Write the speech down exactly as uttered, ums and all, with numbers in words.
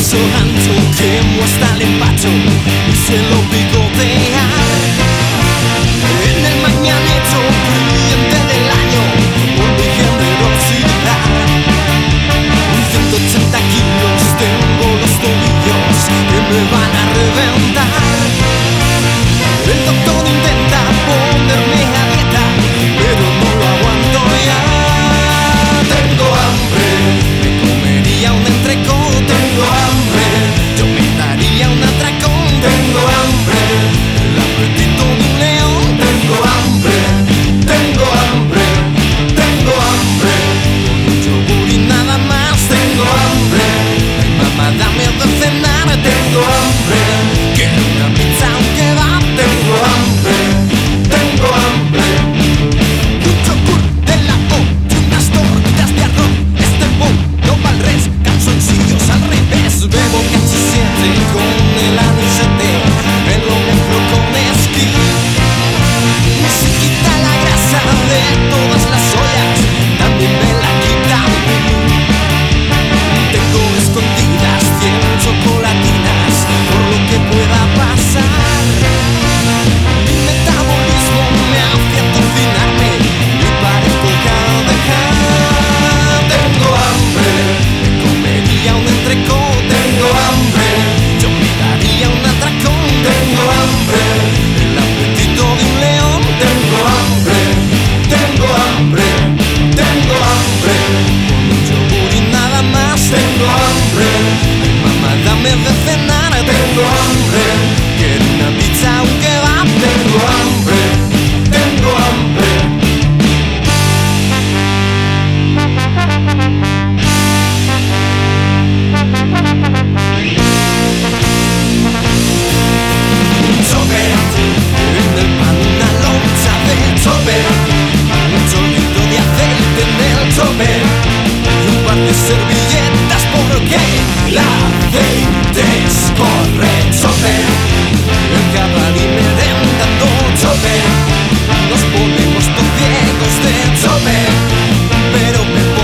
beso tanto, quemo hasta el empacho y se lo picotear. En el mañanero brillante del año, por mi generosidad. ciento ochenta kilos tengo los tobillos que me van a reventar. El doctor intenta ponerme a dieta, pero no lo aguanto ya. Tengo hambre, me comería un entrecot. Tengo hambre, yo me daría un atracón. Tengo hambre, el apetito de un león. Tengo hambre, tengo hambre, tengo hambre. Con un yogur y nada más. Tengo hambre, ay mamá dame de cenar. Tengo hambre, quiero una pizza un kebab. Tengo hambre, tengo hambre. Un yogur de la O y unas tortas de arroz. Este bowl no va al res, calzoncillos al revés. Bebo casi siete con el anisete, me lo mezclo con esquí. Se quita la grasa de todas las ollas, también me la quita a mí. Tengo escondidas cien chocolatinas por lo que pueda pasar. Mi metabolismo me hace cocinarme y parezco cadejar. Tengo hambre, me comería un entrecot. Tengo hambre, yo me daría un atracón. Tengo hambre, el apetito de un león. Tengo hambre, tengo hambre, tengo hambre. Con un yogur y nada más. Tengo hambre, ay mamá dame de cenar. Tengo hambre, quiero una pizza un kebab. Tengo hambre, tengo hambre. Tope, en el pan una loncha de tope, un chorrito de aceite en el tope y un par de servilletas porque el aceite escorre. Tope, el caballo y merendando. Tope, nos ponemos todos ciegos de tope, pero me